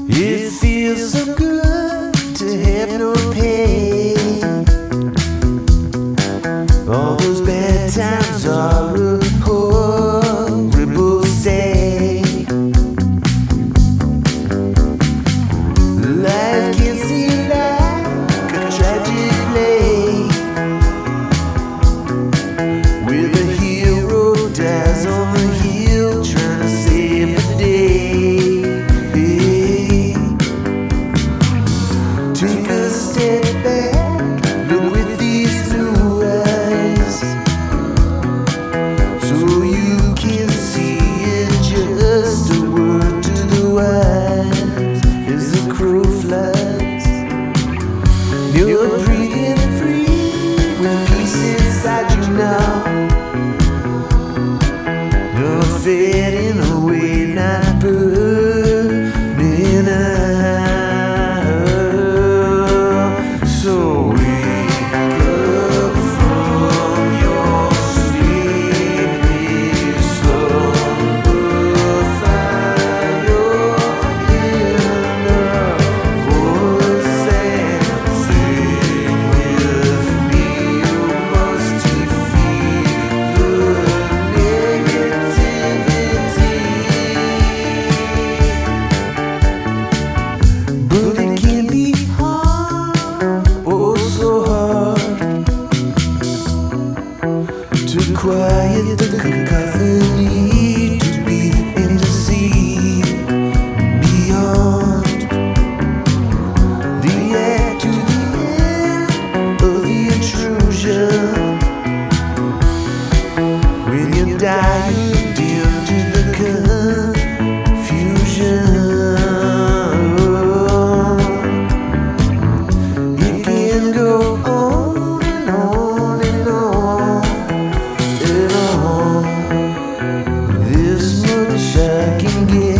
It feels so good to have no pain. All those bad times are a horrible state. Life can seem like a tragic play, where the hero dies on the hill trying to save the day. Take a step back, look with these new eyes, so you can see it. Just a word to the wise as the crow flies. You're breathing free with peace inside you now. You're fading away, not burning out. So wake up from your sleepy slumber, find your inner voice and sing with me. You must defeat the negativity, but it can be hard, oh so hard, to quiet the cacophony, to be and to see beyond the act to the end of the intrusion. When you die, you're dim to the confusion. It can go on and on and on and on. This much I can get.